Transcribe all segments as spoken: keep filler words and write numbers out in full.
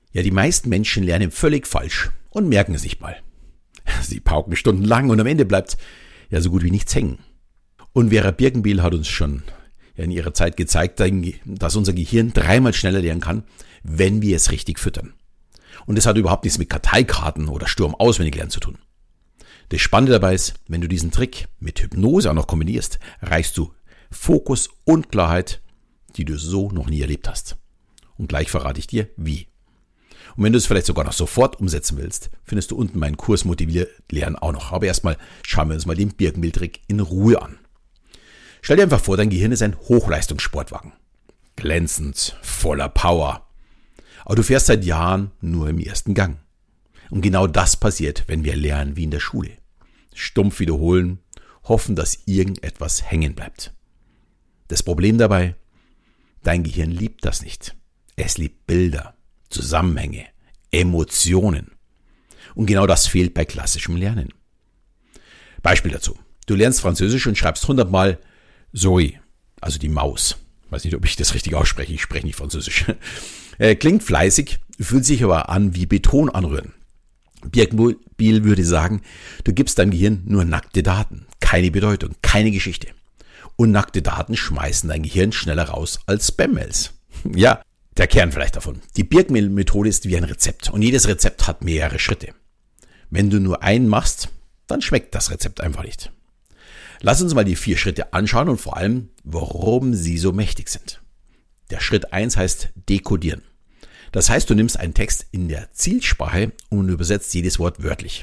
Ja, die meisten Menschen lernen völlig falsch und merken es nicht mal. Sie pauken stundenlang und am Ende bleibt ja so gut wie nichts hängen. Und Vera Birkenbiel hat uns schon ja in ihrer Zeit gezeigt, dass unser Gehirn dreimal schneller lernen kann, wenn wir es richtig füttern. Und das hat überhaupt nichts mit Karteikarten oder Sturm auswendig lernen zu tun. Das Spannende dabei ist, wenn du diesen Trick mit Hypnose auch noch kombinierst, erreichst du Fokus und Klarheit, die du so noch nie erlebt hast. Und gleich verrate ich dir, wie. Und wenn du es vielleicht sogar noch sofort umsetzen willst, findest du unten meinen Kurs Motiviert Lernen auch noch. Aber erstmal schauen wir uns mal den Birkenbiel-Trick in Ruhe an. Stell dir einfach vor, dein Gehirn ist ein Hochleistungssportwagen. Glänzend, voller Power. Aber du fährst seit Jahren nur im ersten Gang. Und genau das passiert, wenn wir lernen wie in der Schule. Stumpf wiederholen, hoffen, dass irgendetwas hängen bleibt. Das Problem dabei, dein Gehirn liebt das nicht. Es liebt Bilder, Zusammenhänge, Emotionen. Und genau das fehlt bei klassischem Lernen. Beispiel dazu. Du lernst Französisch und schreibst hundertmal Souris, also die Maus. Ich weiß nicht, ob ich das richtig ausspreche, ich spreche nicht Französisch. Klingt fleißig, fühlt sich aber an wie Beton anrühren. Birkenbiel würde sagen, du gibst deinem Gehirn nur nackte Daten, keine Bedeutung, keine Geschichte. Und nackte Daten schmeißen dein Gehirn schneller raus als Spam-Mails. Ja, der Kern vielleicht davon. Die Birkenbiel-Methode ist wie ein Rezept und jedes Rezept hat mehrere Schritte. Wenn du nur einen machst, dann schmeckt das Rezept einfach nicht. Lass uns mal die vier Schritte anschauen und vor allem, warum sie so mächtig sind. Der Schritt eins heißt dekodieren. Das heißt, du nimmst einen Text in der Zielsprache und übersetzt jedes Wort wörtlich.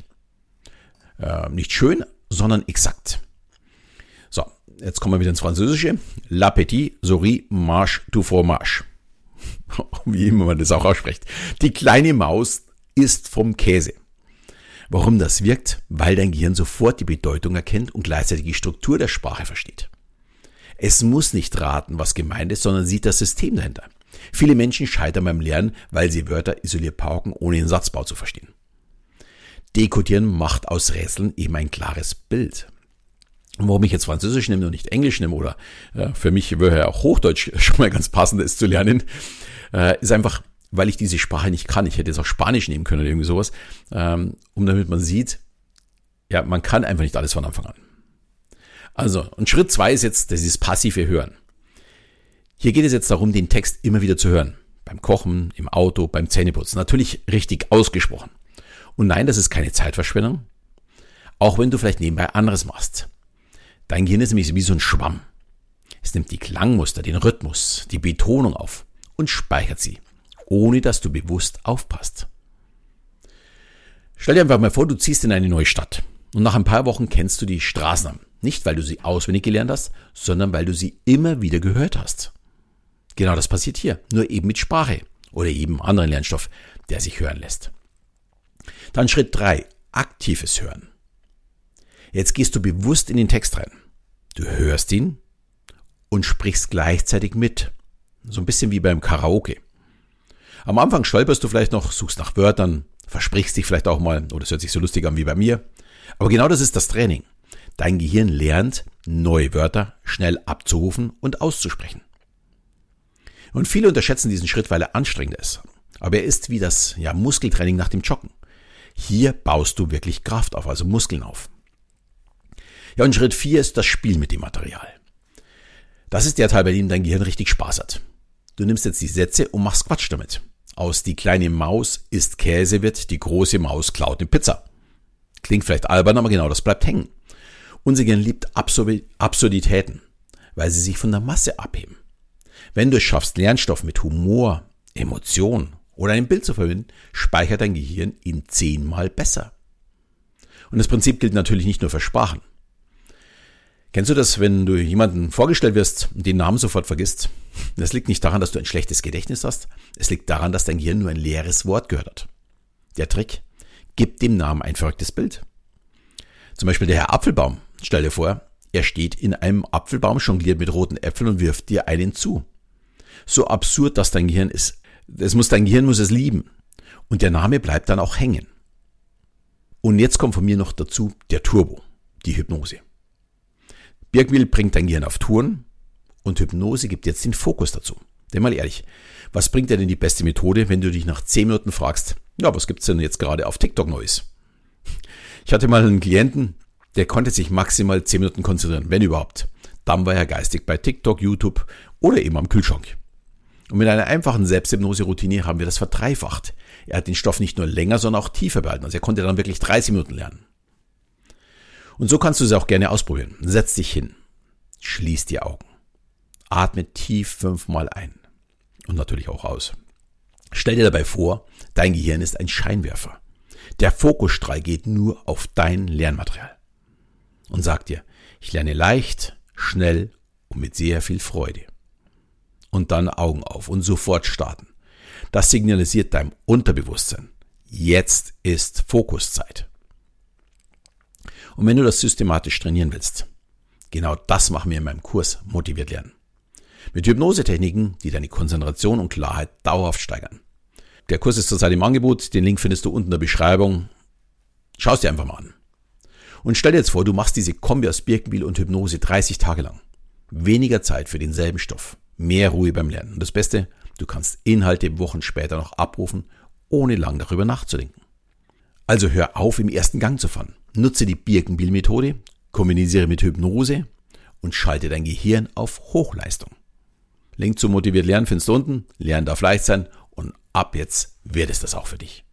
Äh, nicht schön, sondern exakt. So, jetzt kommen wir wieder ins Französische. L'appétit sourit marche tout fromage. Wie immer man das auch ausspricht. Die kleine Maus isst vom Käse. Warum das wirkt? Weil dein Gehirn sofort die Bedeutung erkennt und gleichzeitig die Struktur der Sprache versteht. Es muss nicht raten, was gemeint ist, sondern sieht das System dahinter. Viele Menschen scheitern beim Lernen, weil sie Wörter isoliert pauken, ohne den Satzbau zu verstehen. Dekodieren macht aus Rätseln eben ein klares Bild. Und warum ich jetzt Französisch nehme und nicht Englisch nehme oder äh, für mich wäre ja auch Hochdeutsch schon mal ganz passend ist zu lernen, äh, ist einfach, weil ich diese Sprache nicht kann. Ich hätte jetzt auch Spanisch nehmen können oder irgendwie sowas, ähm, um damit man sieht, ja, man kann einfach nicht alles von Anfang an. Also, und Schritt zwei ist jetzt dieses passive Hören. Hier geht es jetzt darum, den Text immer wieder zu hören. Beim Kochen, im Auto, beim Zähneputzen. Natürlich richtig ausgesprochen. Und nein, das ist keine Zeitverschwendung. Auch wenn du vielleicht nebenbei anderes machst. Dein Gehirn ist nämlich wie so ein Schwamm. Es nimmt die Klangmuster, den Rhythmus, die Betonung auf und speichert sie, ohne dass du bewusst aufpasst. Stell dir einfach mal vor, du ziehst in eine neue Stadt. Und nach ein paar Wochen kennst du die Straßennamen. Nicht, weil du sie auswendig gelernt hast, sondern weil du sie immer wieder gehört hast. Genau das passiert hier, nur eben mit Sprache oder eben anderen Lernstoff, der sich hören lässt. Dann Schritt drei, aktives Hören. Jetzt gehst du bewusst in den Text rein. Du hörst ihn und sprichst gleichzeitig mit. So ein bisschen wie beim Karaoke. Am Anfang stolperst du vielleicht noch, suchst nach Wörtern, versprichst dich vielleicht auch mal, oder es hört sich so lustig an wie bei mir. Aber genau das ist das Training. Dein Gehirn lernt, neue Wörter schnell abzurufen und auszusprechen. Und viele unterschätzen diesen Schritt, weil er anstrengend ist. Aber er ist wie das ja, Muskeltraining nach dem Joggen. Hier baust du wirklich Kraft auf, also Muskeln auf. Ja, und Schritt vier ist das Spiel mit dem Material. Das ist der Teil, bei dem dein Gehirn richtig Spaß hat. Du nimmst jetzt die Sätze und machst Quatsch damit. Aus die kleine Maus isst Käse wird die große Maus klaut eine Pizza. Klingt vielleicht albern, aber genau das bleibt hängen. Unser Gehirn liebt Absurditäten, weil sie sich von der Masse abheben. Wenn du es schaffst, Lernstoff mit Humor, Emotion oder einem Bild zu verbinden, speichert dein Gehirn ihn zehnmal besser. Und das Prinzip gilt natürlich nicht nur für Sprachen. Kennst du das, wenn du jemanden vorgestellt wirst und den Namen sofort vergisst? Das liegt nicht daran, dass du ein schlechtes Gedächtnis hast. Es liegt daran, dass dein Gehirn nur ein leeres Wort gehört hat. Der Trick: Gib dem Namen ein verrücktes Bild. Zum Beispiel der Herr Apfelbaum. Stell dir vor, er steht in einem Apfelbaum, jongliert mit roten Äpfeln und wirft dir einen zu. So absurd, dass dein Gehirn ist. Es muss, dein Gehirn muss es lieben. Und der Name bleibt dann auch hängen. Und jetzt kommt von mir noch dazu der Turbo, die Hypnose. Birkenbiel bringt dein Gehirn auf Touren und Hypnose gibt jetzt den Fokus dazu. Denn mal ehrlich, was bringt dir denn die beste Methode, wenn du dich nach zehn Minuten fragst, ja, was gibt's denn jetzt gerade auf TikTok Neues? Ich hatte mal einen Klienten, der konnte sich maximal zehn Minuten konzentrieren, wenn überhaupt. Dann war er geistig bei TikTok, YouTube oder eben am Kühlschrank. Und mit einer einfachen Selbsthypnose-Routine haben wir das verdreifacht. Er hat den Stoff nicht nur länger, sondern auch tiefer behalten. Also er konnte dann wirklich dreißig Minuten lernen. Und so kannst du es auch gerne ausprobieren. Setz dich hin, schließ die Augen, atme tief fünfmal ein und natürlich auch aus. Stell dir dabei vor, dein Gehirn ist ein Scheinwerfer. Der Fokusstrahl geht nur auf dein Lernmaterial. Und sag dir, ich lerne leicht, schnell und mit sehr viel Freude. Und dann Augen auf und sofort starten. Das signalisiert deinem Unterbewusstsein, jetzt ist Fokuszeit. Und wenn du das systematisch trainieren willst, genau das machen wir in meinem Kurs Motiviert Lernen. Mit Hypnosetechniken, die deine Konzentration und Klarheit dauerhaft steigern. Der Kurs ist zurzeit im Angebot, den Link findest du unten in der Beschreibung. Schau es dir einfach mal an. Und stell dir jetzt vor, du machst diese Kombi aus Birkenbiel und Hypnose dreißig Tage lang. Weniger Zeit für denselben Stoff, mehr Ruhe beim Lernen. Und das Beste, du kannst Inhalte Wochen später noch abrufen, ohne lang darüber nachzudenken. Also hör auf, im ersten Gang zu fahren. Nutze die Birkenbiel-Methode, kombiniere mit Hypnose und schalte dein Gehirn auf Hochleistung. Link zum Motiviert Lernen findest du unten. Lernen darf leicht sein und ab jetzt wird es das auch für dich.